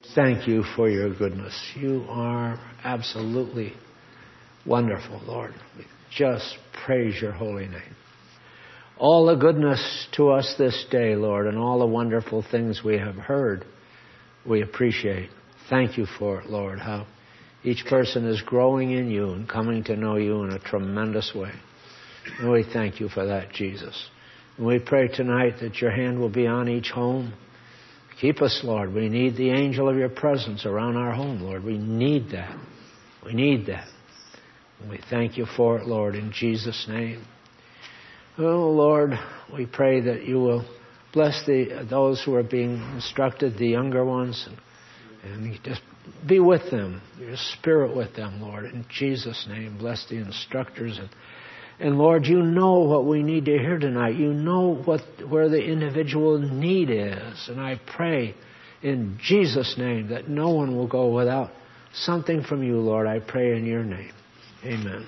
Thank you for your goodness. You are absolutely wonderful, Lord. We just praise your holy name. All the goodness to us this day, Lord, and all the wonderful things we have heard, we appreciate. Thank you for it, Lord, how each person is growing in you and coming to know you in a tremendous way. And we thank you for that, Jesus. And we pray tonight that your hand will be on each home. Keep us, Lord. We need the angel of your presence around our home, Lord. We need that. We need that. And we thank you for it, Lord, in Jesus' name. Oh, Lord, we pray that you will bless those who are being instructed, the younger ones, and just be with them, your spirit with them, Lord, in Jesus' name. Bless the instructors. And Lord, you know what we need to hear tonight. You know where the individual need is. And I pray in Jesus' name that no one will go without something from you, Lord. I pray in your name. Amen.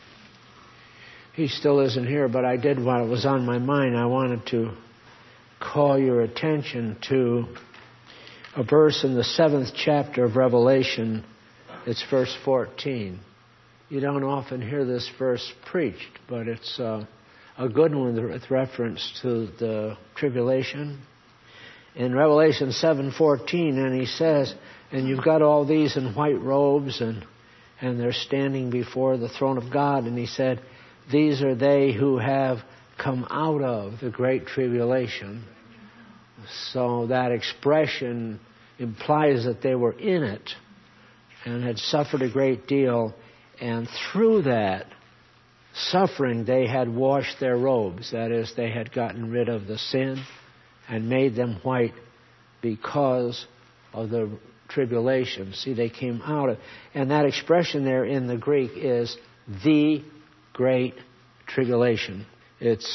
He still isn't here, but I did while it was on my mind. I wanted to call your attention to a verse in the 7th chapter of Revelation. It's verse 14. You don't often hear this verse preached, but it's a good one with reference to the tribulation. In Revelation 7:14, and he says, and you've got all these in white robes, and they're standing before the throne of God. And he said, these are they who have come out of the great tribulation. So that expression implies that they were in it and had suffered a great deal. And through that suffering, they had washed their robes. That is, they had gotten rid of the sin and made them white because of the tribulation. See, they came out of... And that expression there in the Greek is the great tribulation. It's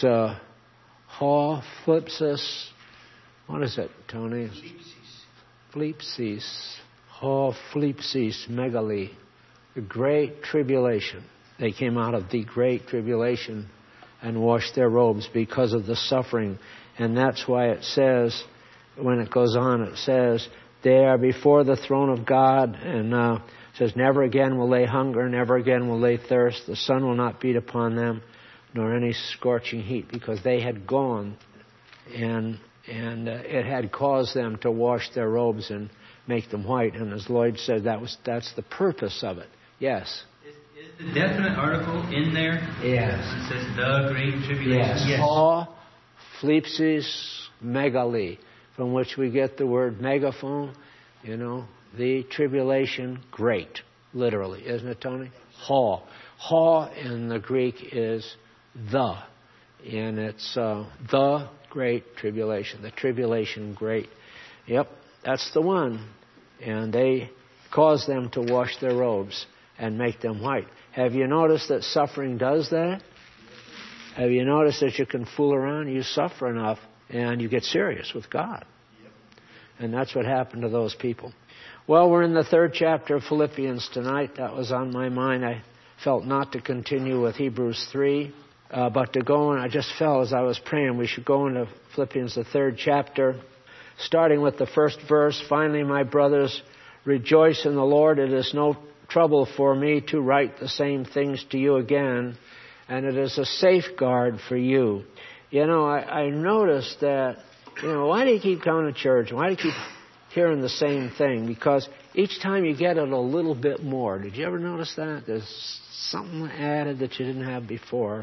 ho flipsis. What is it, Tony? Flipsis. Ho flipsis megali. The great tribulation. They came out of the great tribulation and washed their robes because of the suffering. And that's why it says, when it goes on, it says, they are before the throne of God. And it says, never again will they hunger, never again will they thirst. The sun will not beat upon them, nor any scorching heat, because they had gone and it had caused them to wash their robes and make them white. And as Lloyd said, that's the purpose of it. Yes. Is the definite article in there? Yes. It says the great tribulation. Yes. Ho flipsis megali, from which we get the word megaphone. You know, the tribulation great, literally, isn't it, Tony? Ho. Ho in the Greek is the, and it's the great tribulation. The tribulation great. Yep, that's the one. And they caused them to wash their robes and make them white. Have you noticed that suffering does that? Have you noticed that you can fool around? You suffer enough and you get serious with God. And that's what happened to those people. Well, we're in the 3rd chapter of Philippians tonight. That was on my mind. I felt not to continue with Hebrews 3, but to go, and I just felt as I was praying we should go into Philippians, the 3rd chapter, starting with the 1st verse. Finally, my brothers, rejoice in the Lord. It is no trouble for me to write the same things to you again, and it is a safeguard for you. You know, I noticed that, you know, why do you keep coming to church? Why do you keep hearing the same thing? Because each time you get it a little bit more. Did you ever notice that? There's something added that you didn't have before.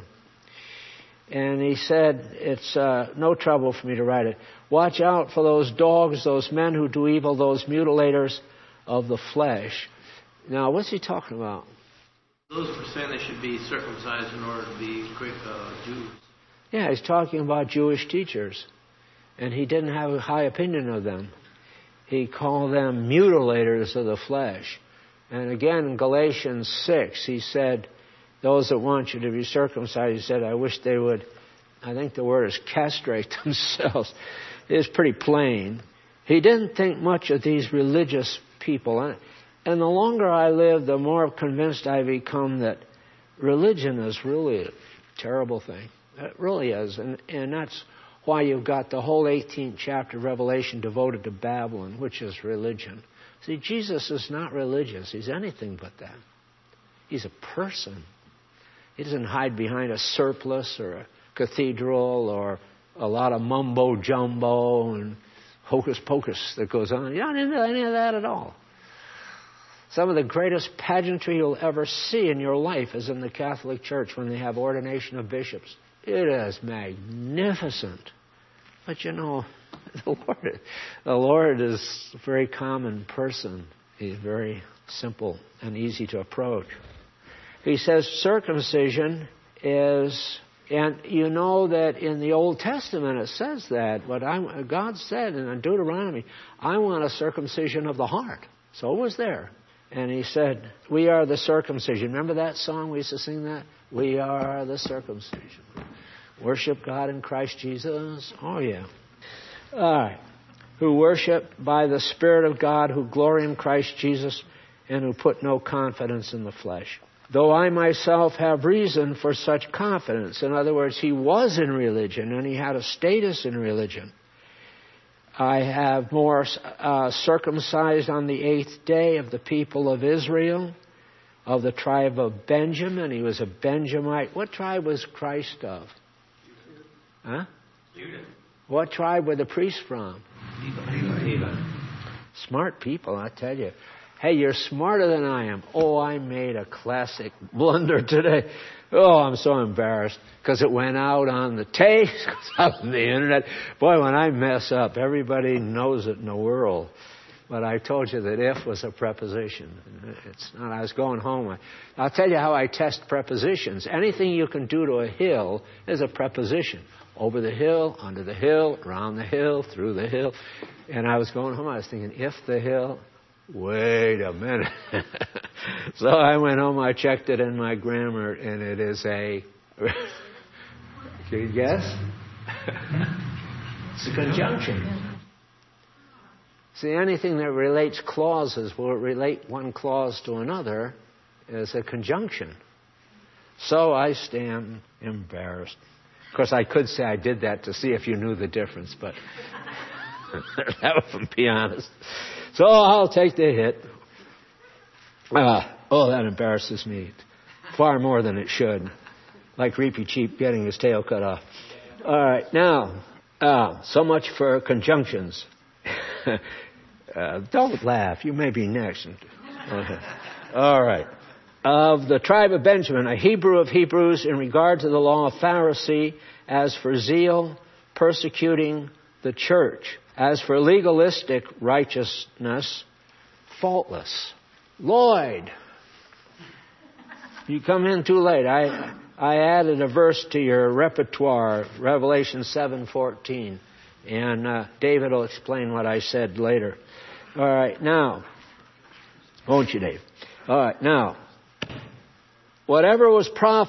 And he said, it's no trouble for me to write it. Watch out for those dogs, those men who do evil, those mutilators of the flesh. Now, what's he talking about? Those were saying they should be circumcised in order to be Jews. Yeah, he's talking about Jewish teachers. And he didn't have a high opinion of them. He called them mutilators of the flesh. And again, in Galatians 6, he said, those that want you to be circumcised, he said, I wish they would, I think the word is castrate themselves. It is pretty plain. He didn't think much of these religious people. And the longer I live, the more convinced I become that religion is really a terrible thing. It really is. And that's why you've got the whole 18th chapter of Revelation devoted to Babylon, which is religion. See, Jesus is not religious. He's anything but that. He's a person. He doesn't hide behind a surplice or a cathedral or a lot of mumbo-jumbo and hocus-pocus that goes on. You're not into any of that at all. Some of the greatest pageantry you'll ever see in your life is in the Catholic Church when they have ordination of bishops. It is magnificent. But you know, the Lord is a very common person. He's very simple and easy to approach. He says circumcision is, and you know that in the Old Testament it says that, but God said in Deuteronomy, I want a circumcision of the heart. So it was there. And he said, we are the circumcision. Remember that song? We used to sing that? We are the circumcision. Worship God in Christ Jesus. Oh, yeah. All right. Who worship by the Spirit of God, who glory in Christ Jesus, and who put no confidence in the flesh. Though I myself have reason for such confidence. In other words, he was in religion, and he had a status in religion. I have more circumcised on the 8th day of the people of Israel, of the tribe of Benjamin. He was a Benjamite. What tribe was Christ of? Huh? Judah. What tribe were the priests from? Levi. Smart people, I tell you. Hey, you're smarter than I am. Oh, I made a classic blunder today. Oh, I'm so embarrassed because it went out on the tape, out on the internet. Boy, when I mess up, everybody knows it in the world. But I told you that if was a preposition. It's not. I was going home. I'll tell you how I test prepositions. Anything you can do to a hill is a preposition. Over the hill, under the hill, around the hill, through the hill. And I was going home. I was thinking, if the hill. Wait a minute. So I went home, I checked it in my grammar, and it is a... Can you guess? It's a conjunction. See, anything that relates clauses will relate one clause to another is a conjunction. So I stand embarrassed. Of course, I could say I did that to see if you knew the difference, but that would be honest. So I'll take the hit. That embarrasses me far more than it should. Like Reapy Cheap getting his tail cut off. All right, now, so much for conjunctions. Don't laugh. You may be next. Okay. All right. Of the tribe of Benjamin, a Hebrew of Hebrews, in regard to the law of Pharisee, as for zeal, persecuting the church. As for legalistic righteousness, faultless. Lloyd, you come in too late. I added a verse to your repertoire, Revelation 7:14, and David will explain what I said later. All right, now, won't you, Dave? All right, now, whatever was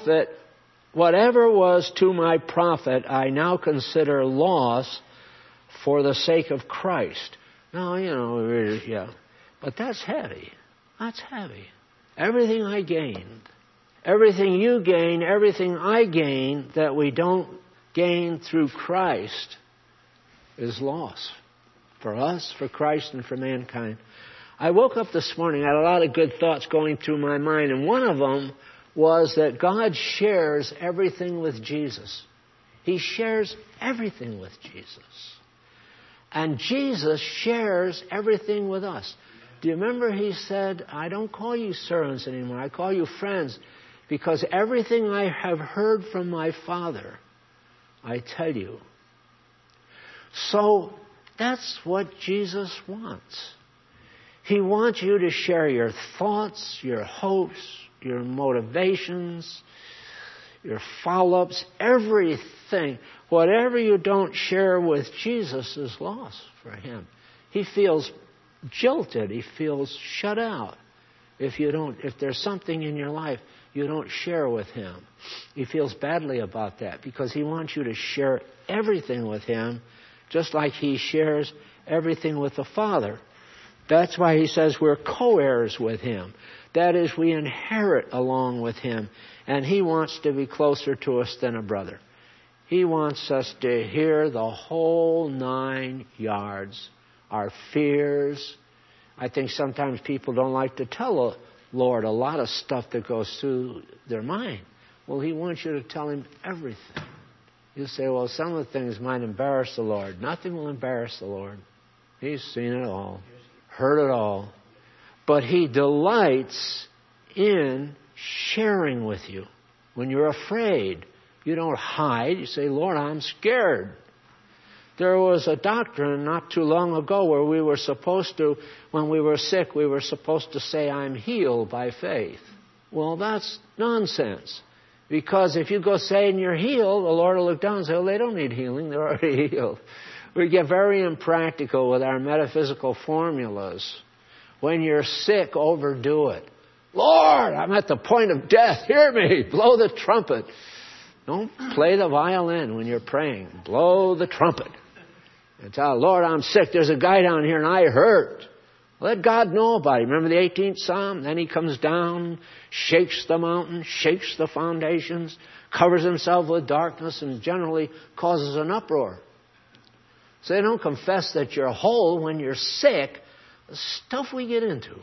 to my profit, I now consider loss for the sake of Christ. Now, yeah. But that's heavy. That's heavy. Everything I gained, everything you gain, everything I gain that we don't gain through Christ is loss. For us, for Christ, and for mankind. I woke up this morning, I had a lot of good thoughts going through my mind, and one of them was that God shares everything with Jesus. He shares everything with Jesus. And Jesus shares everything with us. Do you remember he said, I don't call you servants anymore, I call you friends, because everything I have heard from my Father, I tell you. So that's what Jesus wants. He wants you to share your thoughts, your hopes, your motivations, your follow-ups, everything. Whatever you don't share with Jesus is loss for him. He feels jilted. He feels shut out if there's something in your life you don't share with him. He feels badly about that because he wants you to share everything with him just like he shares everything with the Father. That's why he says we're co-heirs with him. That is, we inherit along with him. And he wants to be closer to us than a brother. He wants us to hear the whole 9 yards. Our fears. I think sometimes people don't like to tell the Lord a lot of stuff that goes through their mind. Well, He wants you to tell Him everything. You say, well, some of the things might embarrass the Lord. Nothing will embarrass the Lord. He's seen it all, heard it all. But He delights in sharing with you. When you're afraid, you don't hide. You say, Lord, I'm scared. There was a doctrine not too long ago where we were supposed to, when we were sick, we were supposed to say, I'm healed by faith. Well, that's nonsense. Because if you go saying you're healed, the Lord will look down and say, well, they don't need healing. They're already healed. We get very impractical with our metaphysical formulas. When you're sick, overdo it. Lord, I'm at the point of death. Hear me. Blow the trumpet. Don't play the violin when you're praying. Blow the trumpet. And tell, Lord, I'm sick. There's a guy down here and I hurt. Let God know about it. Remember the 18th Psalm? Then He comes down, shakes the mountain, shakes the foundations, covers Himself with darkness, and generally causes an uproar. So they don't confess that you're whole when you're sick. The stuff we get into.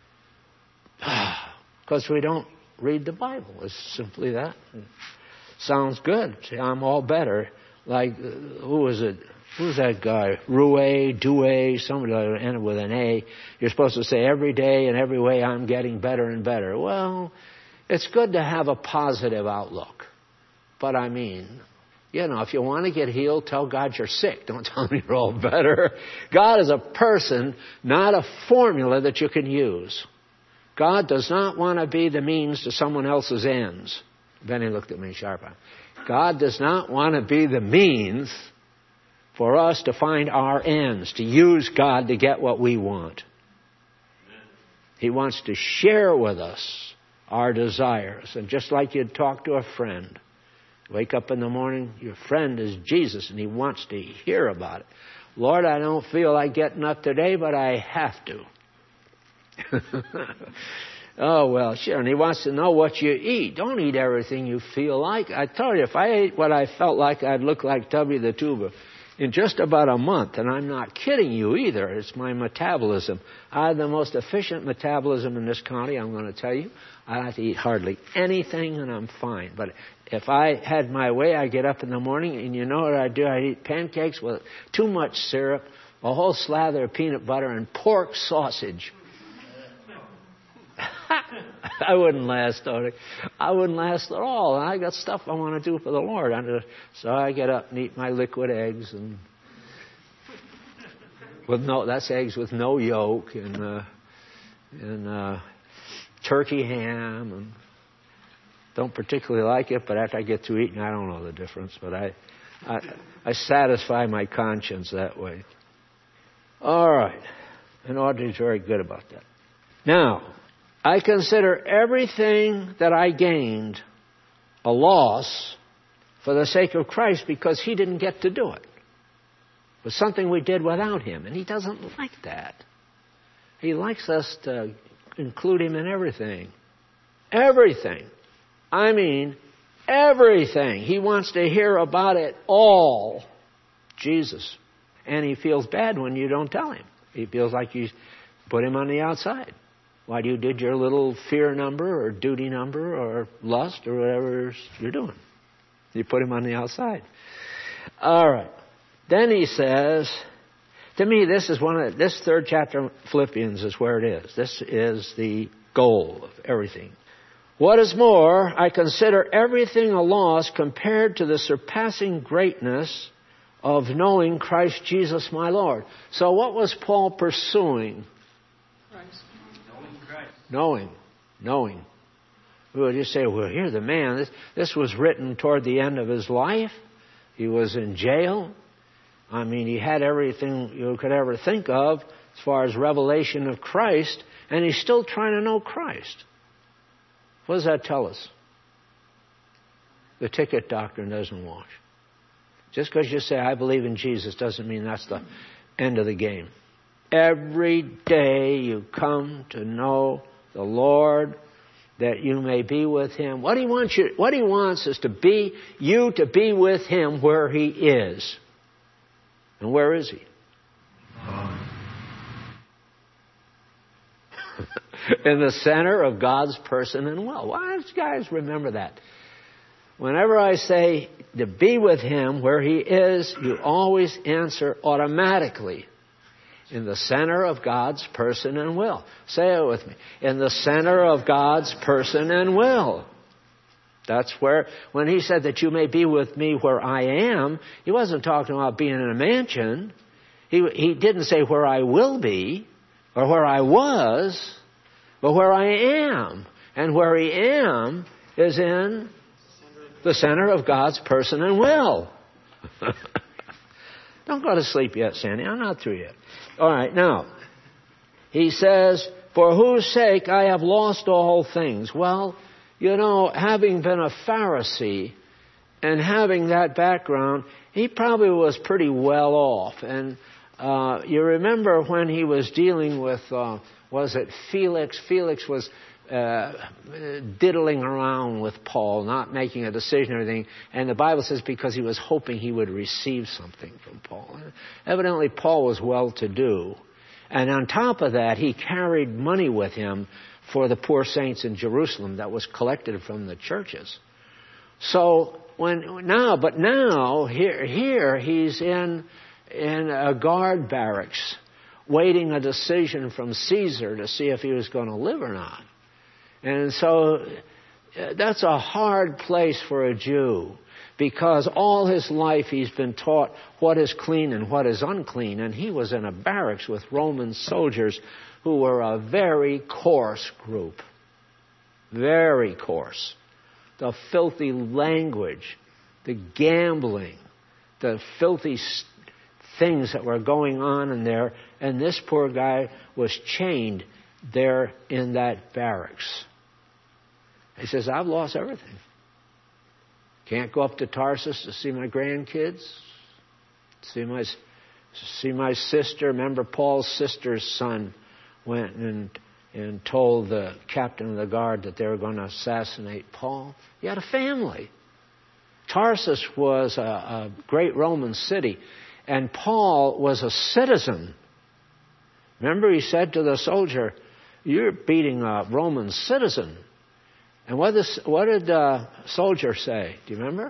Because we don't read the Bible. It's simply that. Sounds good. See, I'm all better. Like, who was it? Who's that guy? Due, somebody that ended with an A. You're supposed to say every day and every way I'm getting better and better. Well, it's good to have a positive outlook. But I mean, if you want to get healed, tell God you're sick. Don't tell Him you're all better. God is a person, not a formula that you can use. God does not want to be the means to someone else's ends. Benny looked at me sharp-eyed. God does not want to be the means for us to find our ends, to use God to get what we want. He wants to share with us our desires. And just like you'd talk to a friend, wake up in the morning, your friend is Jesus, and He wants to hear about it. Lord, I don't feel like getting up today, but I have to. Oh, well, sure. And He wants to know what you eat. Don't eat everything you feel like. I told you, if I ate what I felt like, I'd look like Tubby the Tuba in just about a month. And I'm not kidding you either. It's my metabolism. I have the most efficient metabolism in this county, I'm going to tell you. I have to eat hardly anything and I'm fine. But if I had my way, I get up in the morning and you know what I do? I eat pancakes with too much syrup, a whole slather of peanut butter, and pork sausage. I wouldn't last, Tony. I wouldn't last at all. And I got stuff I want to do for the Lord. So I get up and eat my liquid eggs, and that's eggs with no yolk, and turkey ham, and don't particularly like it. But after I get to eating, I don't know the difference. But I satisfy my conscience that way. All right, and Audrey's very good about that. Now, I consider everything that I gained a loss for the sake of Christ because He didn't get to do it. It was something we did without Him, and He doesn't like that. He likes us to include Him in everything. Everything. I mean, everything. He wants to hear about it all. Jesus. And He feels bad when you don't tell Him. He feels like you put Him on the outside. Why you did your little fear number or duty number or lust or whatever you're doing. You put Him on the outside. All right. Then he says, to me, this third chapter of Philippians is where it is. This is the goal of everything. What is more, I consider everything a loss compared to the surpassing greatness of knowing Christ Jesus my Lord. So what was Paul pursuing? Christ. Knowing. Well, you say, well, here the man, this was written toward the end of his life. He was in jail. I mean, he had everything you could ever think of as far as revelation of Christ, and he's still trying to know Christ. What does that tell us? The ticket doctrine doesn't wash. Just because you say, I believe in Jesus, doesn't mean that's the end of the game. Every day you come to know the Lord, that you may be with Him. What He wants is to be with Him where He is. And where is He? In the center of God's person and will. Why don't you guys remember that? Whenever I say to be with Him where He is, you always answer automatically. In the center of God's person and will. Say it with me. In the center of God's person and will. That's where, when He said that you may be with me where I am, He wasn't talking about being in a mansion. He didn't say where I will be or where I was, but where I am. And where He am is in the center of God's person and will. Don't go to sleep yet, Sandy. I'm not through yet. All right, now, He says, for whose sake I have lost all things. Well, you know, having been a Pharisee and having that background, he probably was pretty well off. And you remember when he was dealing with, was it Felix? Felix was diddling around with Paul, not making a decision or anything. And the Bible says because he was hoping he would receive something from Paul. Evidently, Paul was well-to-do. And on top of that, he carried money with him for the poor saints in Jerusalem that was collected from the churches. So now here he's in a guard barracks, waiting a decision from Caesar to see if he was going to live or not. And so that's a hard place for a Jew, because all his life he's been taught what is clean and what is unclean. And he was in a barracks with Roman soldiers who were a very coarse group. Very coarse. The filthy language, the gambling, the filthy things that were going on in there. And this poor guy was chained there in that barracks. He says, I've lost everything. Can't go up to Tarsus to see my grandkids, see my sister. Remember, Paul's sister's son went and told the captain of the guard that they were going to assassinate Paul. He had a family. Tarsus was a great Roman city, and Paul was a citizen. Remember, he said to the soldier, you're beating a Roman citizen. And what did the soldier say? Do you remember?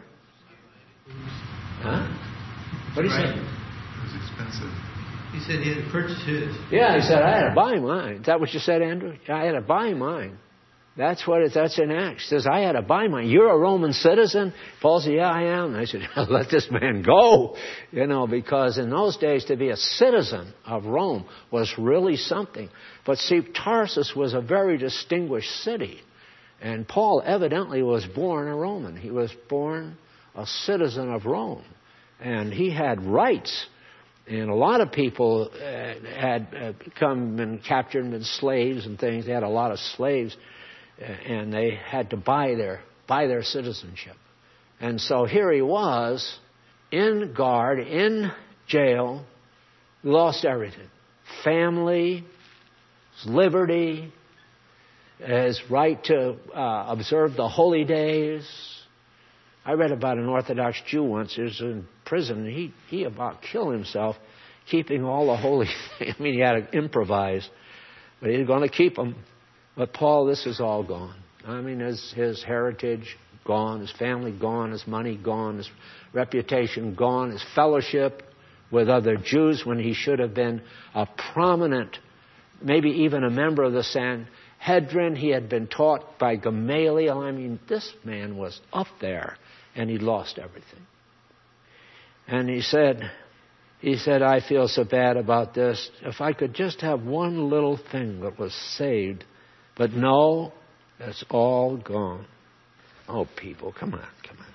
Huh? What did he say? It was expensive. He said he had to purchase his. Yeah, he said, I had to buy mine. Is that what you said, Andrew? I had to buy mine. That's in Acts. He says, I had to buy mine. You're a Roman citizen? Paul said, yeah, I am. And I said, let this man go. Because in those days to be a citizen of Rome was really something. But see, Tarsus was a very distinguished city. And Paul evidently was born a Roman. He was born a citizen of Rome. And he had rights. And a lot of people had come and captured and been slaves and things. They had a lot of slaves. And they had to buy their citizenship. And so here he was, in guard, in jail, lost everything. Family, his liberty, his right to observe the holy days. I read about an Orthodox Jew once who was in prison, and he about killed himself keeping all the holy things. I mean, he had to improvise, but he was going to keep them. But Paul, this is all gone. I mean, his heritage gone, his family gone, his money gone, his reputation gone, his fellowship with other Jews when he should have been a prominent, maybe even a member of the Sanhedrin. He had been taught by Gamaliel. I mean, this man was up there, and he lost everything. And he said, I feel so bad about this. If I could just have one little thing that was saved. But no, that's all gone. Oh, people, come on.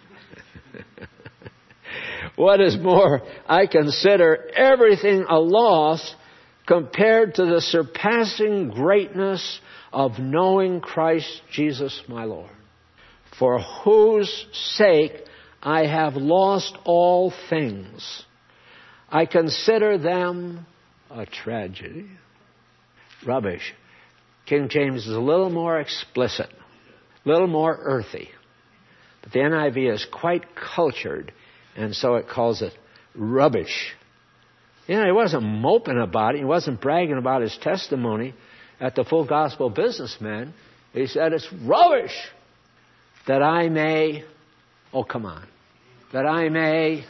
What is more, I consider everything a loss compared to the surpassing greatness of knowing Christ Jesus my Lord, for whose sake I have lost all things. I consider them a tragedy. Rubbish. King James is a little more explicit. A little more earthy. But the NIV is quite cultured, and so it calls it rubbish. He wasn't moping about it. He wasn't bragging about his testimony at the Full Gospel Businessman. He said, it's rubbish that I may, that I may.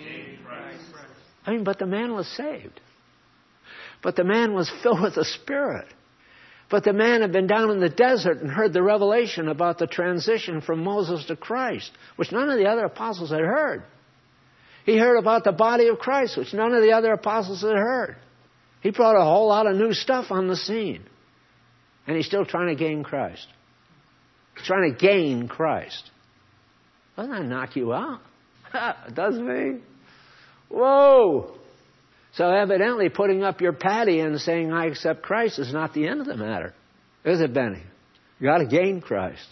But the man was saved. But the man was filled with the Spirit. But the man had been down in the desert and heard the revelation about the transition from Moses to Christ, which none of the other apostles had heard. He heard about the body of Christ, which none of the other apostles had heard. He brought a whole lot of new stuff on the scene. And he's still trying to gain Christ. Trying to gain Christ. Doesn't that knock you out? It does me. Whoa! So evidently putting up your paddy and saying, I accept Christ is not the end of the matter. Is it, Benny? You got to gain Christ.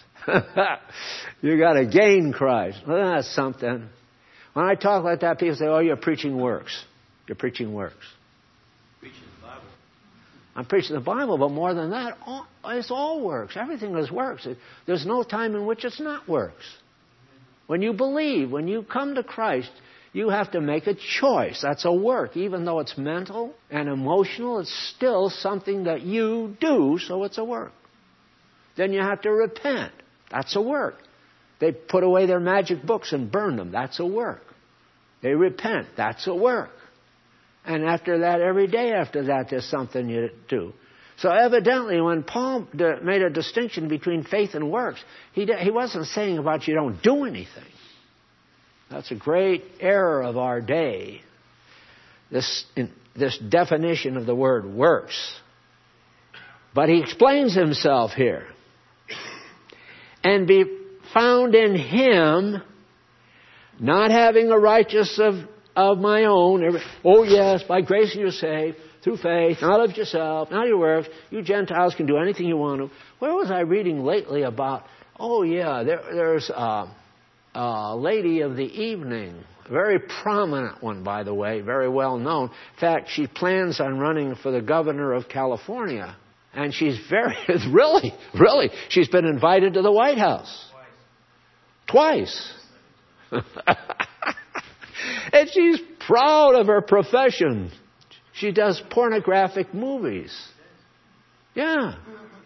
You got to gain Christ. Well, that's something. When I talk like that, people say, oh, you're preaching works. You're preaching works. Preaching the Bible. I'm preaching the Bible, but more than that, it's all works. Everything is works. There's no time in which it's not works. When you believe, when you come to Christ, you have to make a choice. That's a work. Even though it's mental and emotional, it's still something that you do, so it's a work. Then you have to repent. That's a work. They put away their magic books and burn them. That's a work. They repent. That's a work. And after that, every day after that, there's something you do. So evidently, when Paul made a distinction between faith and works, he wasn't saying about you don't do anything. That's a great error of our day. This definition of the word works. But he explains himself here. And be found in Him, not having a righteousness of my own. Oh yes, by grace you're saved, through faith, not of yourself, not your works. You Gentiles can do anything you want to. Where was I reading lately about, there's a lady of the evening, a very prominent one, by the way, very well known. In fact, she plans on running for the governor of California. And she's really, she's been invited to the White House. Twice. And she's proud of her profession. She does pornographic movies. Yeah.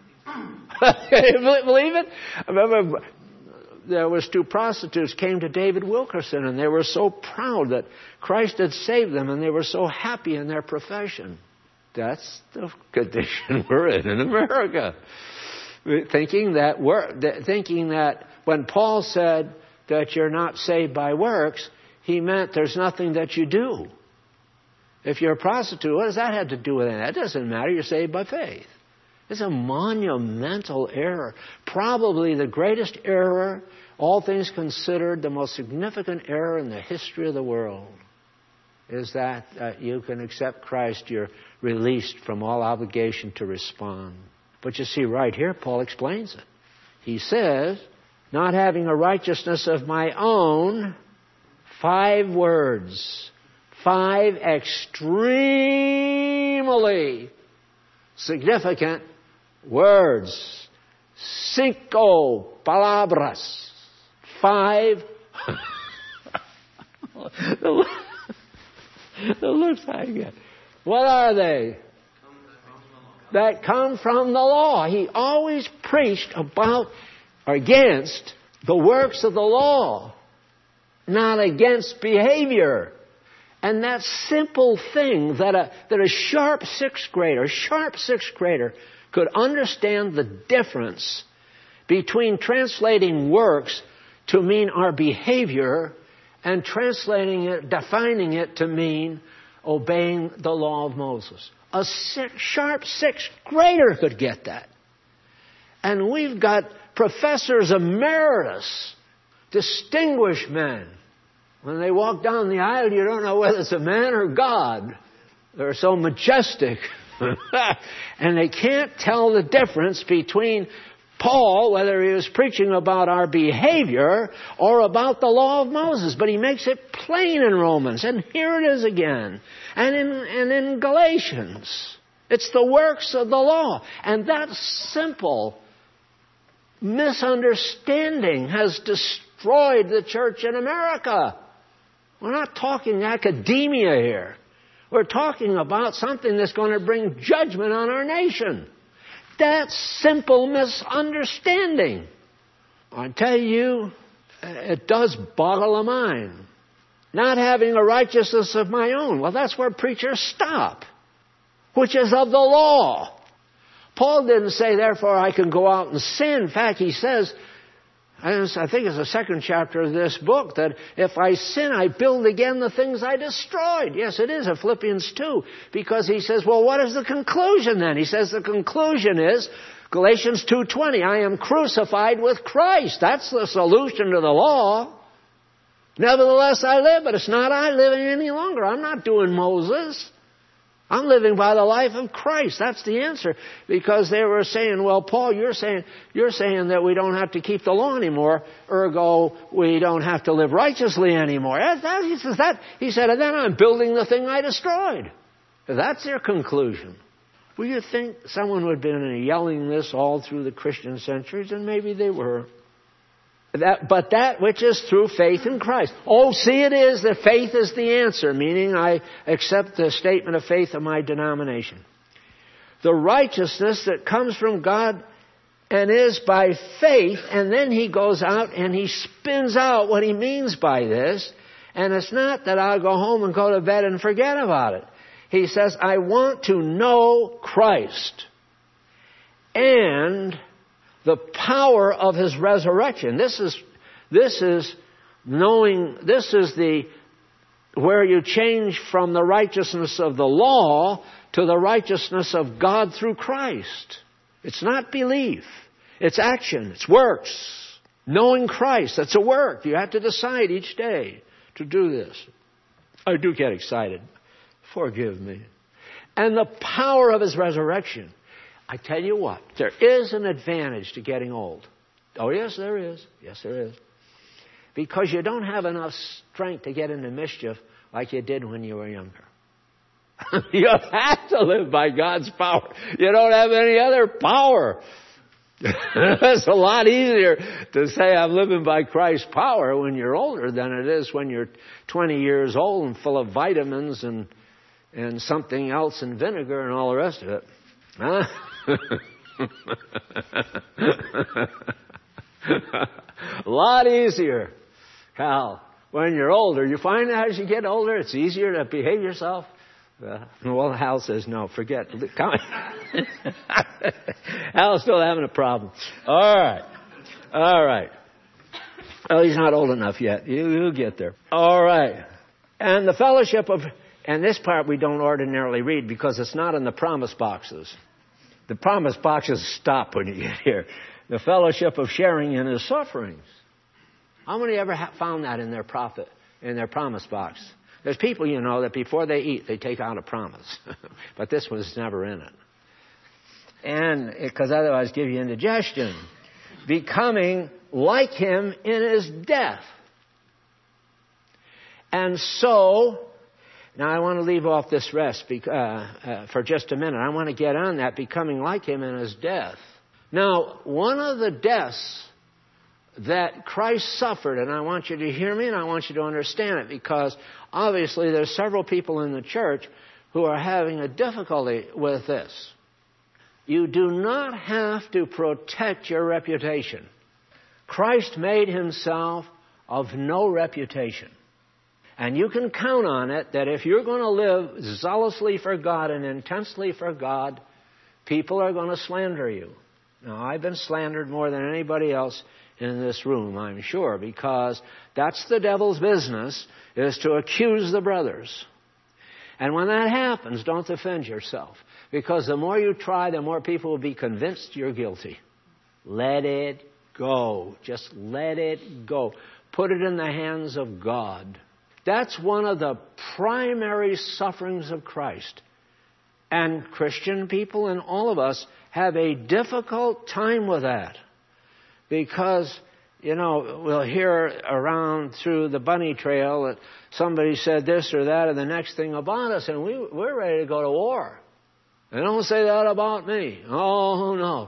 Believe it? I remember there was two prostitutes came to David Wilkerson, and they were so proud that Christ had saved them, and they were so happy in their profession. That's the condition we're in America. Thinking that when Paul said that you're not saved by works, he meant there's nothing that you do. If you're a prostitute, what does that have to do with it? That doesn't matter. You're saved by faith. It's a monumental error. Probably the greatest error, all things considered, the most significant error in the history of the world is that you can accept Christ, you're released from all obligation to respond. But you see right here, Paul explains it. He says, not having a righteousness of my own, 5 words, 5 extremely significant words. 5 palabras. 5. The looks I get. What are they? That come from the law. He always preached about or against the works of the law, not against behavior. And that simple thing that a sharp sixth grader could understand the difference between translating works to mean our behavior and translating it, defining it to mean obeying the law of Moses. A sharp sixth grader could get that. And we've got professors emeritus, distinguished men. When they walk down the aisle, you don't know whether it's a man or God. They're so majestic. And they can't tell the difference between Paul, whether he was preaching about our behavior or about the law of Moses. But he makes it plain in Romans. And here it is again. And in Galatians. It's the works of the law. And that simple Misunderstanding has destroyed the church in America. We're not talking academia here. We're talking about something that's going to bring judgment on our nation. That's simple misunderstanding. I tell you, it does boggle the mind. Not having a righteousness of my own. Well, that's where preachers stop, which is of the law. Paul didn't say, therefore, I can go out and sin. In fact, he says, I think it's the second chapter of this book, that if I sin, I build again the things I destroyed. Yes, it is in Philippians 2. Because he says, well, what is the conclusion then? He says the conclusion is, Galatians 2:20, I am crucified with Christ. That's the solution to the law. Nevertheless, I live, but it's not I living any longer. I'm not doing Moses. I'm living by the life of Christ. That's the answer. Because they were saying, well, Paul, you're saying that we don't have to keep the law anymore. Ergo, we don't have to live righteously anymore. He said, and then I'm building the thing I destroyed. That's their conclusion. Will you think someone would have been yelling this all through the Christian centuries? And maybe they were. But that which is through faith in Christ. Oh, see, it is that faith is the answer, meaning I accept the statement of faith of my denomination. The righteousness that comes from God and is by faith, and then he goes out and he spins out what he means by this, and it's not that I'll go home and go to bed and forget about it. He says, I want to know Christ and the power of his resurrection. This is knowing, this is where you change from the righteousness of the law to the righteousness of God through Christ. It's not belief. It's action. It's works. Knowing Christ. That's a work. You have to decide each day to do this. I do get excited. Forgive me. And the power of his resurrection. I tell you what, there is an advantage to getting old. Oh, yes, there is. Yes, there is. Because you don't have enough strength to get into mischief like you did when you were younger. You have to live by God's power. You don't have any other power. It's a lot easier to say I'm living by Christ's power when you're older than it is when you're 20 years old and full of vitamins and something else and vinegar and all the rest of it. Huh? A lot easier, Hal. When you're older, you find that as you get older, it's easier to behave yourself. Well, Hal says no. Forget. Hal's still having a problem. All right. Well, he's not old enough yet. You'll get there. All right. And the fellowship of, and this part we don't ordinarily read because it's not in the promise boxes. The promise boxes stop when you get here. The fellowship of sharing in his sufferings. How many ever found that in their promise box? There's people, that before they eat, they take out a promise. But this one's never in it. And because otherwise give you indigestion. Becoming like him in his death. And so, now I want to leave off this rest for just a minute. I want to get on that, becoming like him in his death. Now, one of the deaths that Christ suffered, and I want you to hear me and I want you to understand it, because obviously there's several people in the church who are having a difficulty with this. You do not have to protect your reputation. Christ made himself of no reputation. And you can count on it that if you're going to live zealously for God and intensely for God, people are going to slander you. Now, I've been slandered more than anybody else in this room, I'm sure, because that's the devil's business, is to accuse the brothers. And when that happens, don't defend yourself, because the more you try, the more people will be convinced you're guilty. Let it go. Just let it go. Put it in the hands of God. That's one of the primary sufferings of Christ. And Christian people and all of us have a difficult time with that. Because, we'll hear around through the bunny trail that somebody said this or that or the next thing about us, and we're ready to go to war. And don't say that about me. Oh, no.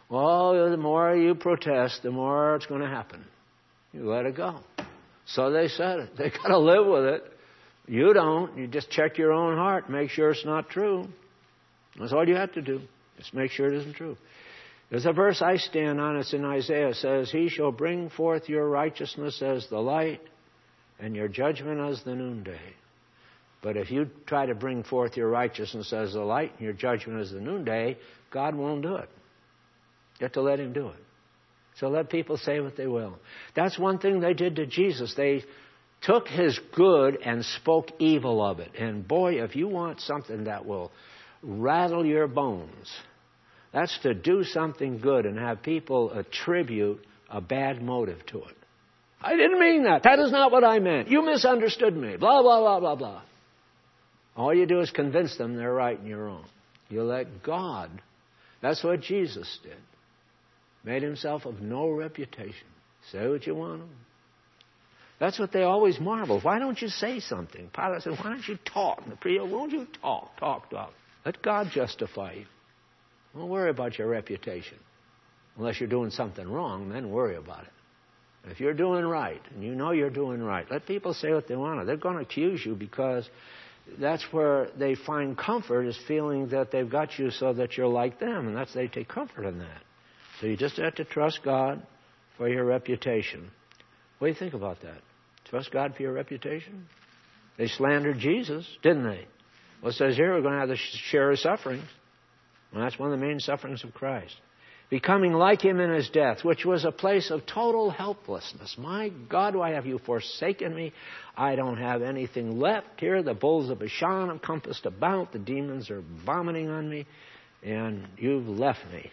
Well, the more you protest, the more it's going to happen. You let it go. So they said it. They got to live with it. You don't. You just check your own heart. Make sure it's not true. That's all you have to do. Just make sure it isn't true. There's a verse I stand on. It's in Isaiah. It says, He shall bring forth your righteousness as the light and your judgment as the noonday. But if you try to bring forth your righteousness as the light and your judgment as the noonday, God won't do it. You have to let Him do it. So let people say what they will. That's one thing they did to Jesus. They took His good and spoke evil of it. And boy, if you want something that will rattle your bones, that's to do something good and have people attribute a bad motive to it. I didn't mean that. That is not what I meant. You misunderstood me. Blah, blah, blah, blah, blah. All you do is convince them they're right and you're wrong. You let God. That's what Jesus did. Made Himself of no reputation. Say what you want to. That's what they always marvel. Why don't you say something? Pilate said, why don't you talk? And the priest, why don't you talk? Talk. Let God justify you. Don't worry about your reputation. Unless you're doing something wrong, then worry about it. If you're doing right, and you know you're doing right, let people say what they want to. They're going to accuse you because that's where they find comfort, is feeling that they've got you so that you're like them. And they take comfort in that. So you just have to trust God for your reputation. What do you think about that? Trust God for your reputation? They slandered Jesus, didn't they? Well, it says here we're going to have to share His sufferings. And that's one of the main sufferings of Christ. Becoming like Him in His death, which was a place of total helplessness. My God, why have you forsaken me? I don't have anything left here. The bulls of Bashan have compassed about. The demons are vomiting on me. And you've left me.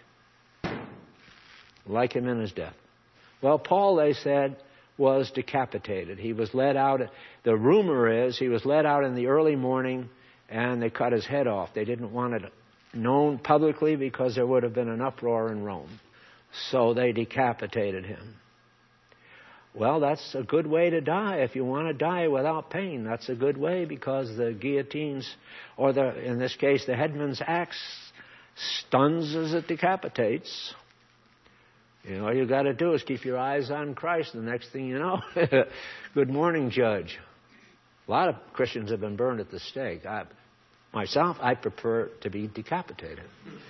Like Him in His death. Well, Paul, they said, was decapitated. He was led out. The rumor is he was led out in the early morning and they cut his head off. They didn't want it known publicly because there would have been an uproar in Rome. So they decapitated him. Well, that's a good way to die. If you want to die without pain, that's a good way, because the guillotines, or in this case, the headsman's axe, stuns as it decapitates. You know, all you got to do is keep your eyes on Christ. The next thing you know, good morning, Judge. A lot of Christians have been burned at the stake. Myself, I prefer to be decapitated.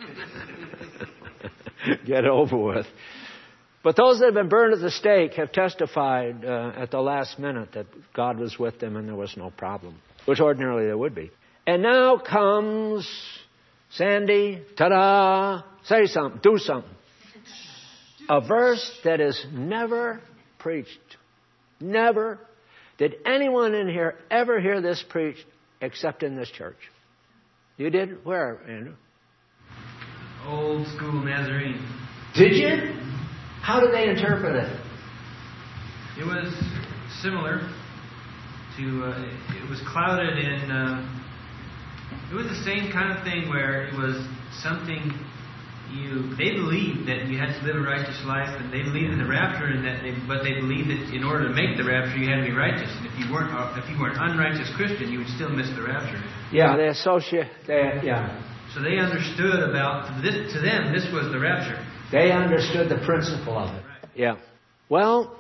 Get over with. But those that have been burned at the stake have testified at the last minute that God was with them and there was no problem, which ordinarily there would be. And now comes Sandy, ta-da, say something, do something. A verse that is never preached. Never. Did anyone in here ever hear this preached except in this church? You did? Where, Andrew? Old school Nazarene. Did you? How did they interpret it? It was similar to, it was clouded in, it was the same kind of thing where it was something they believed that you had to live a righteous life, and they believed in the rapture, but they believed that in order to make the rapture, you had to be righteous. And if you weren't an unrighteous Christian, you would still miss the rapture. Yeah, they associate. Yeah. So they understood about this. To them, this was the rapture. They understood the principle of it. Right. Yeah. Well,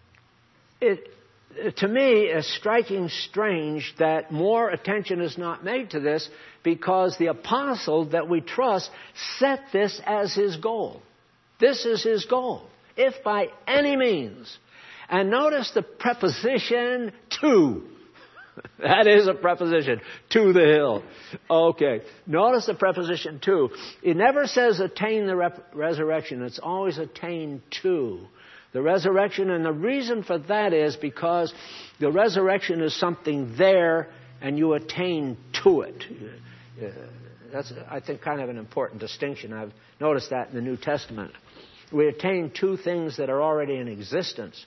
to me, it's striking strange that more attention is not made to this, because the apostle that we trust set this as his goal. This is his goal. If by any means. And notice the preposition to. That is a preposition. To the hill. Okay. Notice the preposition to. It never says attain the resurrection. It's always attain to the resurrection. And the reason for that is because the resurrection is something there and you attain to it. That's, I think, kind of an important distinction. I've noticed that in the New Testament. We attain to things that are already in existence.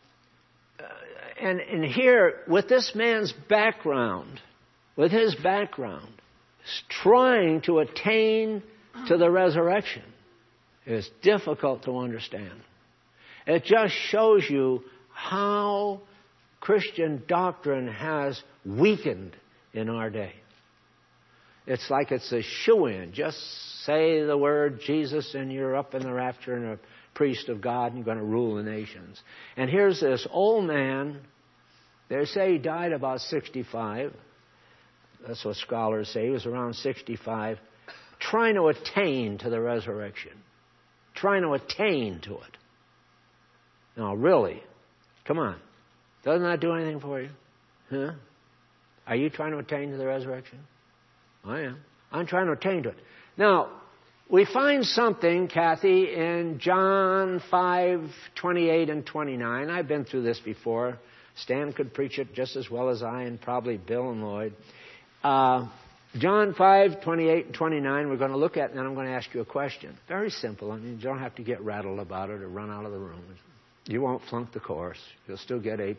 And here, with this man's background, with his background, trying to attain to the resurrection is difficult to understand. It just shows you how Christian doctrine has weakened in our day. It's like it's a shoo-in. Just say the word Jesus and you're up in the rapture and a priest of God and you're going to rule the nations. And here's this old man. They say he died about 65. That's what scholars say. He was around 65, trying to attain to the resurrection. Trying to attain to it. Now, really, come on. Doesn't that do anything for you? Huh? Are you trying to attain to the resurrection? I am. I'm trying to attain to it. Now, we find something, Kathy, in John 5:28 and 29. I've been through this before. Stan could preach it just as well as I, and probably Bill and Lloyd. John 5:28 and 29 we're going to look at, and then I'm going to ask you a question. Very simple. I mean, you don't have to get rattled about it or run out of the room. You won't flunk the course. You'll still get A+.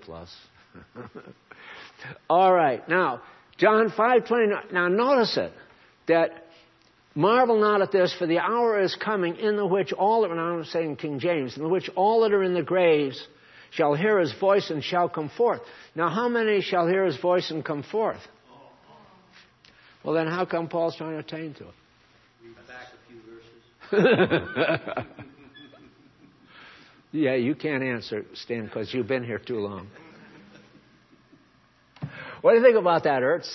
All right. Now, John 5:29. Now, notice it. That marvel not at this, for the hour is coming in the which all that, and I'm saying King James, in the which all that are in the graves shall hear his voice and shall come forth. Now, how many shall hear his voice and come forth? Well, then how come Paul's trying to attain to it? Read back a few verses. Yeah, you can't answer, Stan, because you've been here too long. What do you think about that, Ertz?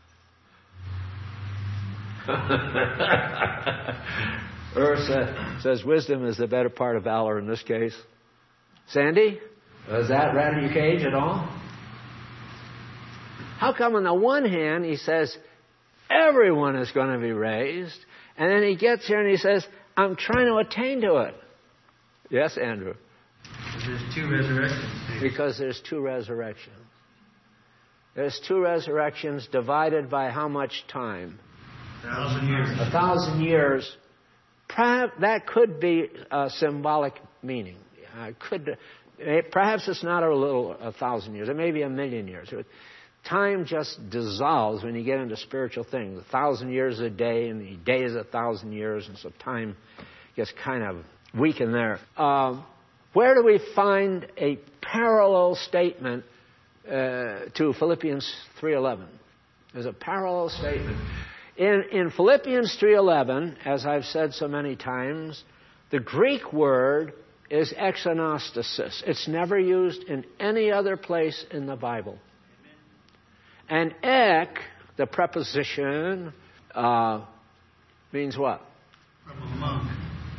Ertz says wisdom is the better part of valor in this case. Sandy, does that rattle your cage at all? How come on the one hand he says everyone is going to be raised, and then he gets here and he says, I'm trying to attain to it? Yes, Andrew? There's two resurrections. Because there's two resurrections. There's two resurrections divided by how much time? 1,000 years. 1,000 years. Perhaps that could be a symbolic meaning. Perhaps it's not 1,000 years. It may be 1,000,000 years. Time just dissolves when you get into spiritual things. 1,000 years is a day, and the day is 1,000 years, and so time gets kind of weak in there. Where do we find a parallel statement to Philippians 3:11? There's a parallel statement. In Philippians 3:11, as I've said so many times, the Greek word is exanastasis. It's never used in any other place in the Bible. And ek, the preposition, means what? From among.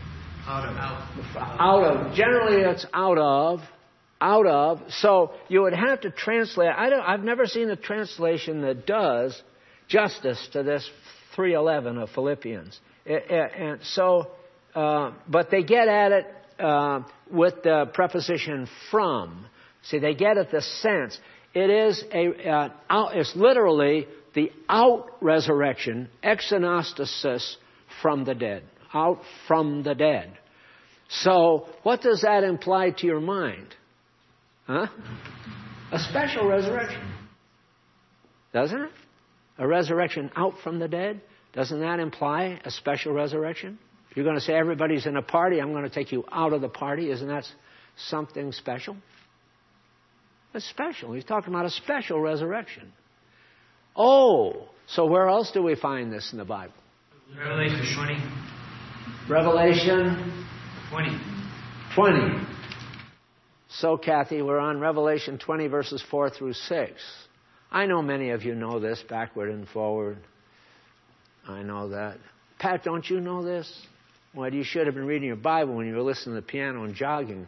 Out of. Generally, it's out of. Out of. So you would have to translate. I've never seen a translation that does justice to this 3:11 of Philippians. And so, but they get at it with the preposition from. See, they get at the sense. It is it's literally the out resurrection, exanastasis, from the dead. Out from the dead. So, what does that imply to your mind? Huh? A special resurrection. Doesn't it? A resurrection out from the dead? Doesn't that imply a special resurrection? If you're going to say everybody's in a party, I'm going to take you out of the party. Isn't that something special? It's special. He's talking about a special resurrection. Oh, so where else do we find this in the Bible? Revelation 20. Revelation 20. So, Kathy, we're on Revelation 20, verses 4 through 6. I know many of you know this backward and forward. I know that. Pat, don't you know this? Well, you should have been reading your Bible when you were listening to the piano and jogging.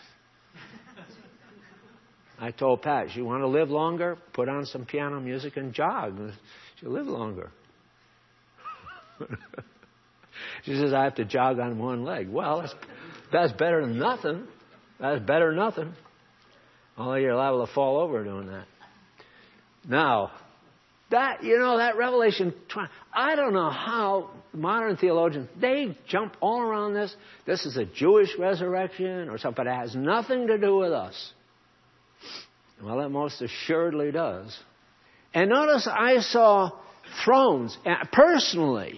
I told Pat, you want to live longer? Put on some piano music and jog. You'll live longer. She says, I have to jog on one leg. Well, that's better than nothing. That's better than nothing. Only you're liable to fall over doing that. Now, that Revelation 20, I don't know how modern theologians, they jump all around this. This is a Jewish resurrection or something, but it has nothing to do with us. Well, it most assuredly does. And notice I saw thrones. Personally,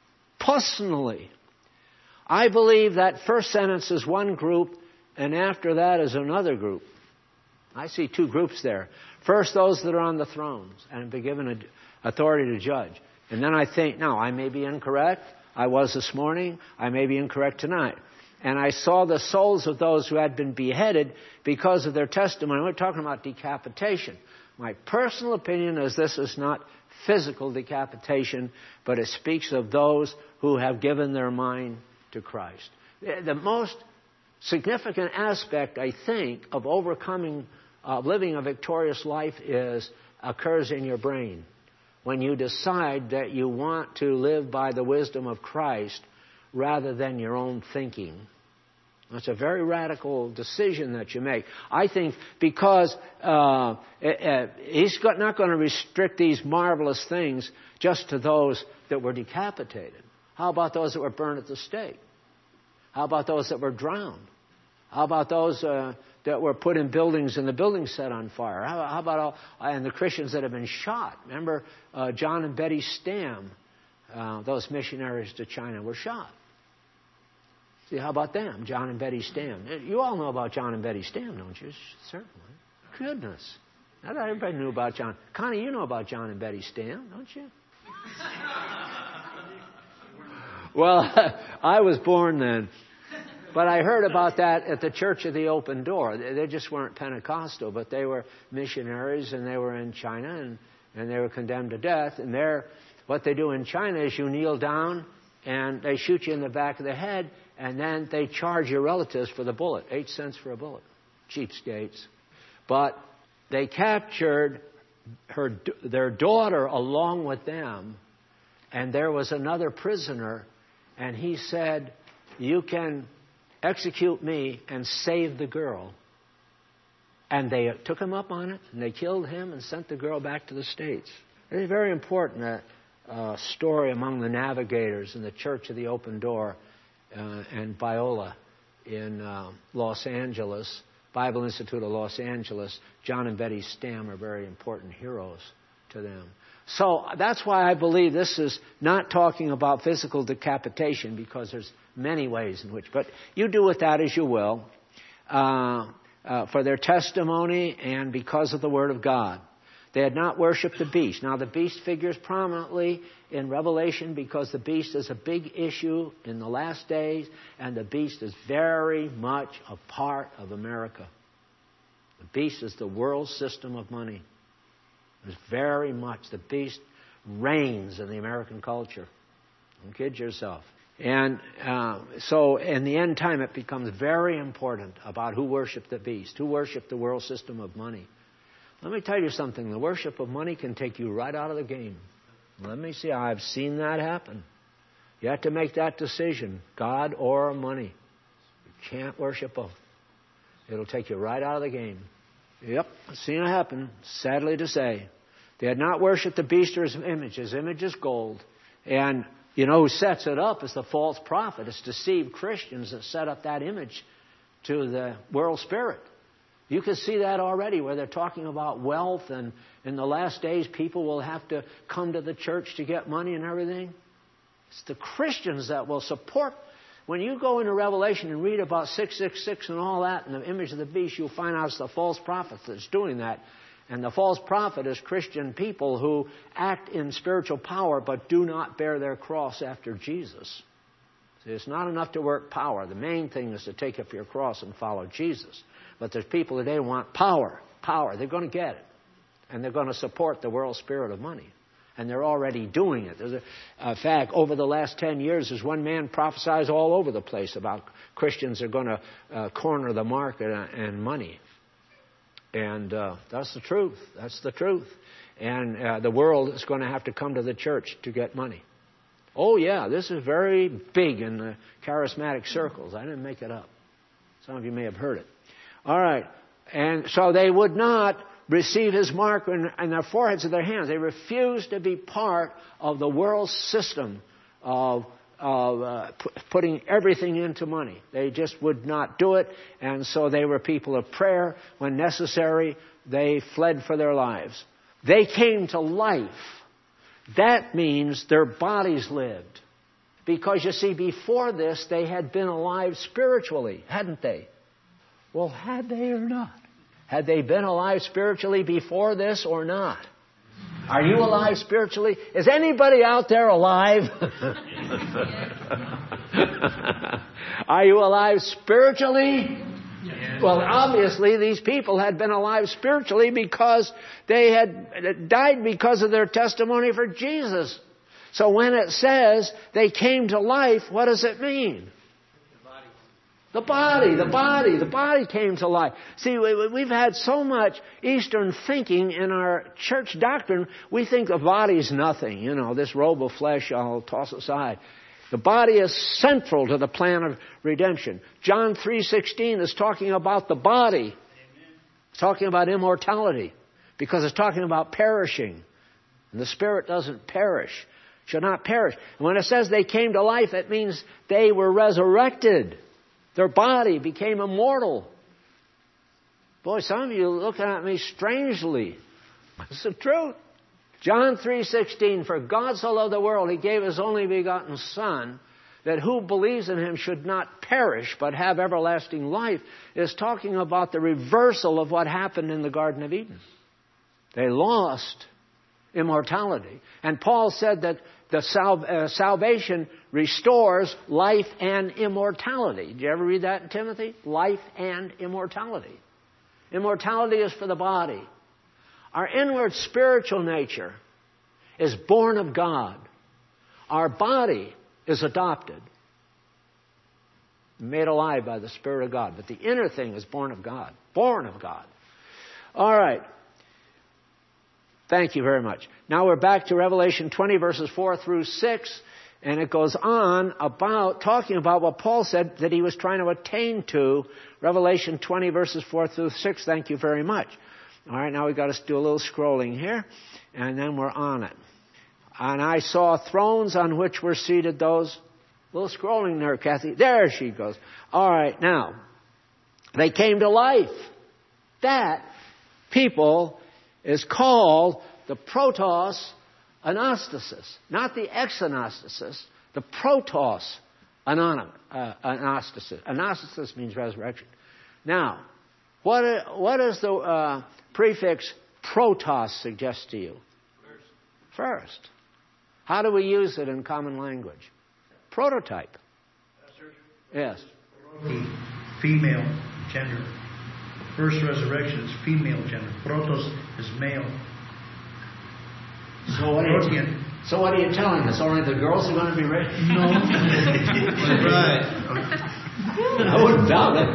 I believe that first sentence is one group, and after that is another group. I see two groups there. First, those that are on the thrones and have been given authority to judge. And then I think, no, I may be incorrect. I was this morning. I may be incorrect tonight. And I saw the souls of those who had been beheaded because of their testimony. We're talking about decapitation. My personal opinion is this is not physical decapitation, but it speaks of those who have given their mind to Christ. The most significant aspect, I think, of overcoming, living a victorious life occurs in your brain. When you decide that you want to live by the wisdom of Christ rather than your own thinking. It's a very radical decision that you make. I think because He's not going to restrict these marvelous things just to those that were decapitated. How about those that were burned at the stake? How about those that were drowned? How about those that were put in buildings and the buildings set on fire? How about and the Christians that have been shot? Remember John and Betty Stam, those missionaries to China, were shot. See, how about them, John and Betty Stam? You all know about John and Betty Stam, don't you? Certainly. Goodness. Not everybody knew about John. Connie, you know about John and Betty Stam, don't you? Well, I was born then. But I heard about that at the Church of the Open Door. They just weren't Pentecostal, but they were missionaries, and they were in China, and they were condemned to death. And what they do in China is you kneel down, and they shoot you in the back of the head, and then they charge your relatives for the bullet, 8 cents for a bullet. Cheapskates. But they captured their daughter along with them, and there was another prisoner, and he said, "You can execute me and save the girl." And they took him up on it, and they killed him and sent the girl back to the States. It's very important story among the navigators in the Church of the Open Door and Biola in Los Angeles, Bible Institute of Los Angeles. John and Betty Stam are very important heroes to them. So that's why I believe this is not talking about physical decapitation, because there's many ways in which. But you do with that as you will, for their testimony and because of the Word of God. They had not worshipped the beast. Now the beast figures prominently in Revelation because the beast is a big issue in the last days, and the beast is very much a part of America. The beast is the world system of money. It's very much the beast reigns in the American culture. Don't kid yourself. And so in the end time, it becomes very important about who worshiped the beast, who worshiped the world system of money. Let me tell you something. The worship of money can take you right out of the game. Let me see. I've seen that happen. You have to make that decision, God or money. You can't worship both. It'll take you right out of the game. Yep, I've seen it happen, sadly to say. They had not worshipped the beast or his image. His image is gold. And you know who sets it up is the false prophet. It's deceived Christians that set up that image to the world spirit. You can see that already where they're talking about wealth, and in the last days people will have to come to the church to get money and everything. It's the Christians that will support. When you go into Revelation and read about 666 and all that and the image of the beast, you'll find out it's the false prophet that's doing that. And the false prophet is Christian people who act in spiritual power but do not bear their cross after Jesus. See, it's not enough to work power. The main thing is to take up your cross and follow Jesus. But there's people today who want power. Power. They're going to get it. And they're going to support the world spirit of money. And they're already doing it. There's a fact, over the last 10 years, there's one man prophesies all over the place about Christians are going to corner the market and money. And that's the truth. That's the truth. And the world is going to have to come to the church to get money. Oh, yeah, this is very big in the charismatic circles. I didn't make it up. Some of you may have heard it. All right. And so they would not receive his mark in their foreheads or their hands. They refused to be part of the world system of putting everything into money. They just would not do it. And so they were people of prayer. When necessary, they fled for their lives. They came to life. That means their bodies lived. Because you see, before this, they had been alive spiritually, hadn't they? Well, had they or not? Had they been alive spiritually before this or not? Are you alive spiritually? Is anybody out there alive? Are you alive spiritually? Yes. Well, obviously these people had been alive spiritually because they had died because of their testimony for Jesus. So when it says they came to life, what does it mean? The body came to life. See, we've had so much Eastern thinking in our church doctrine, we think the body's nothing. You know, this robe of flesh I'll toss aside. The body is central to the plan of redemption. John 3:16 is talking about the body. It's talking about immortality because it's talking about perishing. And the spirit doesn't perish, shall not perish. And when it says they came to life, it means they were resurrected. Their body became immortal. Boy, some of you are looking at me strangely. It's the truth. John 3:16, for God so loved the world, He gave His only begotten Son, that who believes in Him should not perish, but have everlasting life, is talking about the reversal of what happened in the Garden of Eden. They lost immortality. And Paul said that the salvation restores life and immortality. Did you ever read that in Timothy? Life and immortality. Immortality is for the body. Our inward spiritual nature is born of God. Our body is adopted, made alive by the Spirit of God. But the inner thing is born of God. Born of God. All right. Thank you very much. Now we're back to Revelation 20, verses 4 through 6. And it goes on about talking about what Paul said that he was trying to attain to. Revelation 20, verses 4 through 6. Thank you very much. All right, now we've got to do a little scrolling here. And then we're on it. And I saw thrones on which were seated those. A little scrolling there, Kathy. There she goes. All right, now. They came to life. That people is called the protos anastasis, not the ex-anastasis, the protos anastasis. Anastasis means resurrection. Now, what does the prefix protos suggest to you? First. How do we use it in common language? Prototype. Yes. The female gender. First resurrection is female gender. Protos is male. So what are you telling us? Only the girls are going to be raised? No. Right. I wouldn't doubt it.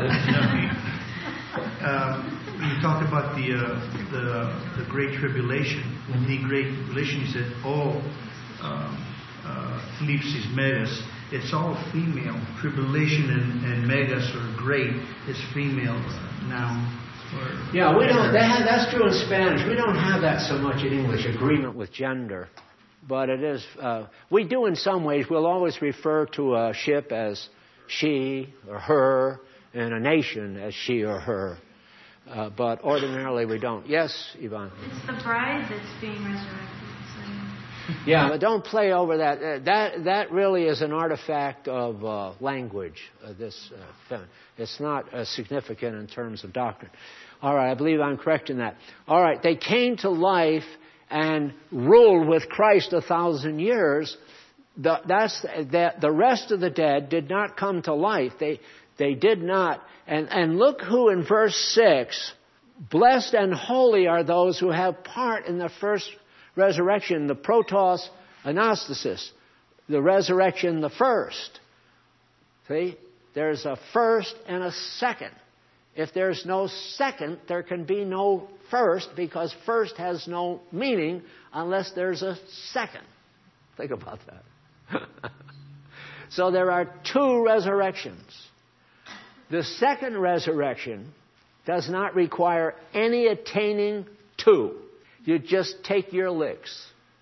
You talked about the Great Tribulation. In the Great Tribulation, you said all thlipsis, megas. It's all female. Tribulation and megas or great is female now. Yeah, we don't. That's true in Spanish. We don't have that so much in English. Agreement with gender, but it is. We do in some ways. We'll always refer to a ship as she or her, and a nation as she or her. But ordinarily we don't. Yes, Yvonne. It's the bride that's being resurrected. Yeah, but don't play over that. That really is an artifact of language. It's not significant in terms of doctrine. All right, I believe I'm correct in that. All right, they came to life and ruled with Christ 1,000 years. The rest of the dead did not come to life. They did not. And look who in verse 6, blessed and holy are those who have part in the first resurrection, the protos anastasis, the resurrection, the first. See, there's a first and a second. If there's no second, there can be no first, because first has no meaning unless there's a second. Think about that. So there are two resurrections. The second resurrection does not require any attaining to. You just take your licks.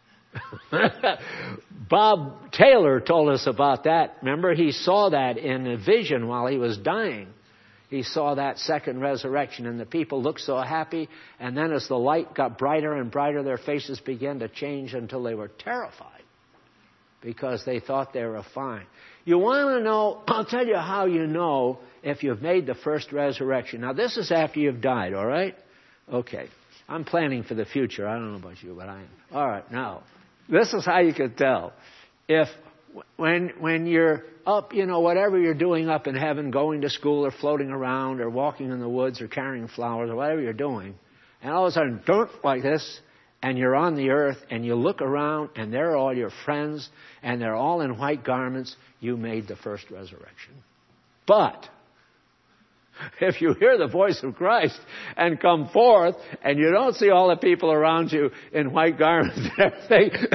Bob Taylor told us about that. Remember, he saw that in a vision while he was dying. He saw that second resurrection, and the people looked so happy. And then as the light got brighter and brighter, their faces began to change until they were terrified because they thought they were fine. You want to know, I'll tell you how you know if you've made the first resurrection. Now, this is after you've died, all right? Okay. I'm planning for the future. I don't know about you, but I am. All right, now, this is how you can tell. If when you're up, whatever you're doing up in heaven, going to school or floating around or walking in the woods or carrying flowers or whatever you're doing, and all of a sudden, like this, and you're on the earth, and you look around, and there are all your friends, and they're all in white garments, you made the first resurrection. But if you hear the voice of Christ and come forth, and you don't see all the people around you in white garments and everything,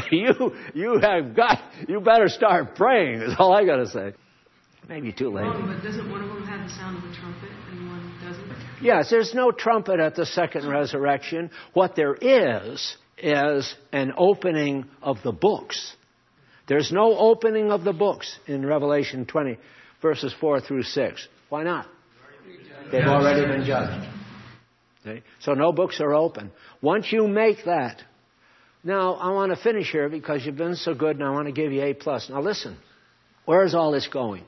you better start praying, is all I got to say. Maybe too late. But doesn't one of them have the sound of a trumpet and one doesn't? Yes, there's no trumpet at the second resurrection. What there is an opening of the books. There's no opening of the books in Revelation 20, verses 4 through 6. Why not? They've already been judged. Okay? So no books are open. Once you make that, now I want to finish here because you've been so good and I want to give you A+. Now listen, where is all this going?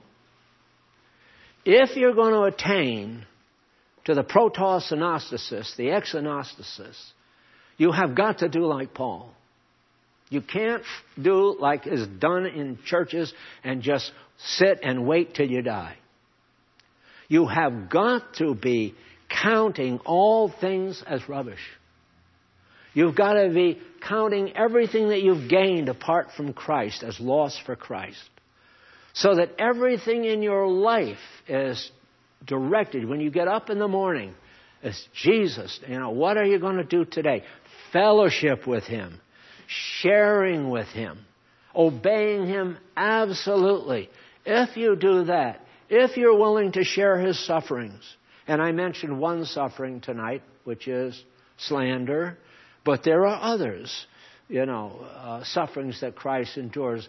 If you're going to attain to the proto-synostasis, the ex-synostasis, you have got to do like Paul. You can't do like is done in churches and just sit and wait till you die. You have got to be counting all things as rubbish. You've got to be counting everything that you've gained apart from Christ as loss for Christ. So that everything in your life is directed. When you get up in the morning, it's Jesus. What are you going to do today? Fellowship with Him. Sharing with Him. Obeying Him absolutely. If you do that, if you're willing to share His sufferings, and I mentioned one suffering tonight, which is slander, but there are others, sufferings that Christ endures.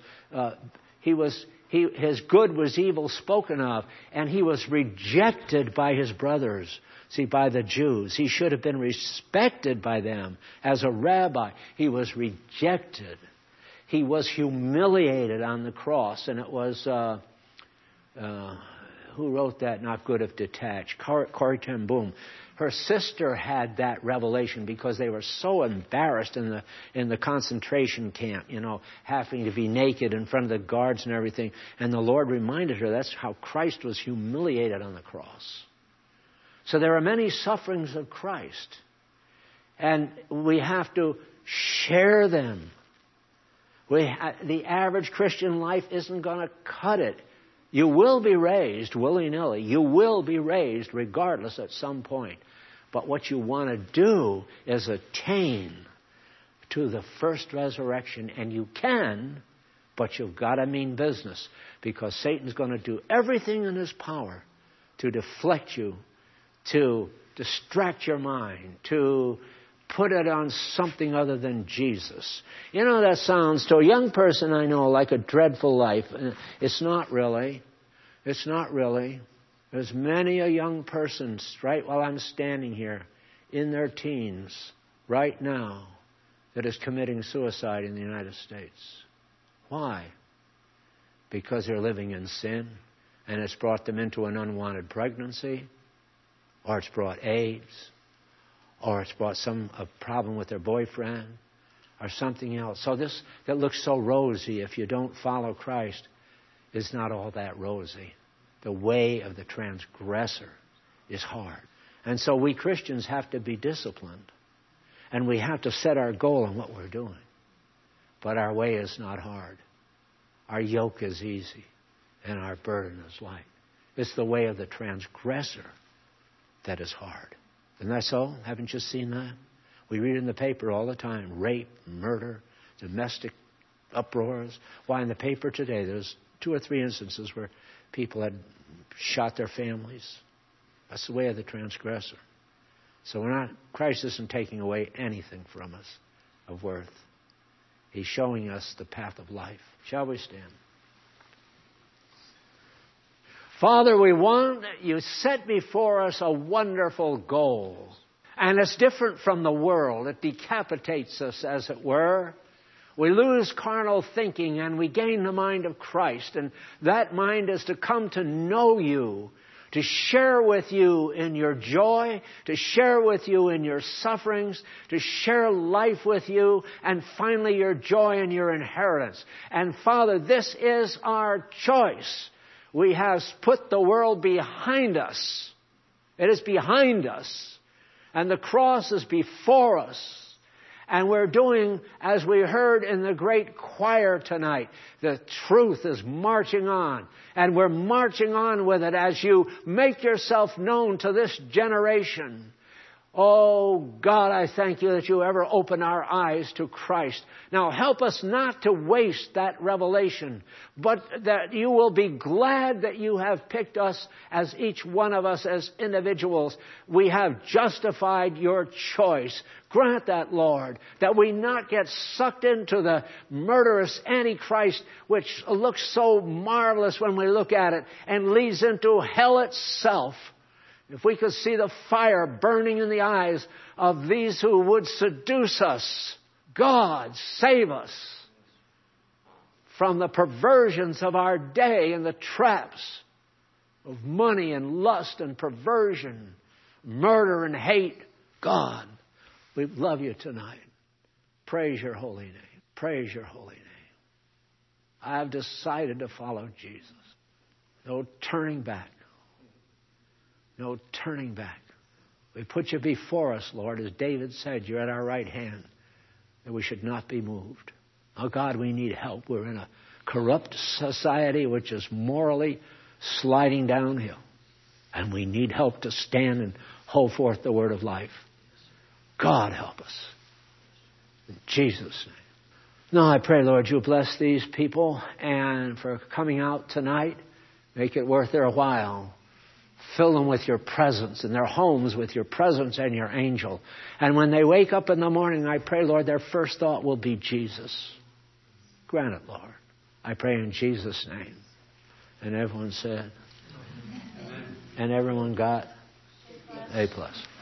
His good was evil spoken of, and He was rejected by His brothers. See, by the Jews. He should have been respected by them as a rabbi. He was rejected. He was humiliated on the cross, and it was... who wrote that? Not Good if Detached. Corrie ten Boom. Her sister had that revelation because they were so embarrassed in the concentration camp, having to be naked in front of the guards and everything. And the Lord reminded her that's how Christ was humiliated on the cross. So there are many sufferings of Christ. And we have to share them. The average Christian life isn't going to cut it. You will be raised willy-nilly. You will be raised regardless at some point. But what you want to do is attain to the first resurrection. And you can, but you've got to mean business. Because Satan's going to do everything in his power to deflect you, to distract your mind, to put it on something other than Jesus. That sounds to a young person I know like a dreadful life. It's not really. It's not really. There's many a young person, right while I'm standing here, in their teens, right now, that is committing suicide in the United States. Why? Because they're living in sin, and it's brought them into an unwanted pregnancy, or it's brought AIDS, or it's brought a problem with their boyfriend, or something else. So this that looks so rosy, if you don't follow Christ, is not all that rosy. The way of the transgressor is hard. And so we Christians have to be disciplined. And we have to set our goal on what we're doing. But our way is not hard. Our yoke is easy, and our burden is light. It's the way of the transgressor that is hard. Isn't that so? Haven't you seen that? We read in the paper all the time, rape, murder, domestic uproars. Why, in the paper today, there's 2 or 3 instances where people had shot their families. That's the way of the transgressor. So Christ isn't taking away anything from us of worth. He's showing us the path of life. Shall we stand? Father, we want you set before us a wonderful goal. And it's different from the world. It decapitates us, as it were. We lose carnal thinking and we gain the mind of Christ. And that mind is to come to know you, to share with you in your joy, to share with you in your sufferings, to share life with you, and finally your joy and your inheritance. And Father, this is our choice. We have put the world behind us. It is behind us. And the cross is before us. And we're doing, as we heard in the great choir tonight, the truth is marching on. And we're marching on with it as you make yourself known to this generation. Oh, God, I thank you that you ever open our eyes to Christ. Now, help us not to waste that revelation, but that you will be glad that you have picked us as each one of us as individuals. We have justified your choice. Grant that, Lord, that we not get sucked into the murderous Antichrist, which looks so marvelous when we look at it, and leads into hell itself. If we could see the fire burning in the eyes of these who would seduce us, God, save us from the perversions of our day and the traps of money and lust and perversion, murder and hate. God, we love you tonight. Praise your holy name. Praise your holy name. I've decided to follow Jesus. No turning back. No turning back. We put you before us, Lord. As David said, you're at our right hand, that we should not be moved. Oh, God, we need help. We're in a corrupt society which is morally sliding downhill. And we need help to stand and hold forth the word of life. God, help us. In Jesus' name. Now, I pray, Lord, you bless these people and for coming out tonight. Make it worth their while. Fill them with your presence and their homes with your presence and your angel. And when they wake up in the morning, I pray, Lord, their first thought will be Jesus. Grant it, Lord. I pray in Jesus' name. And everyone said, Amen. And everyone got A+.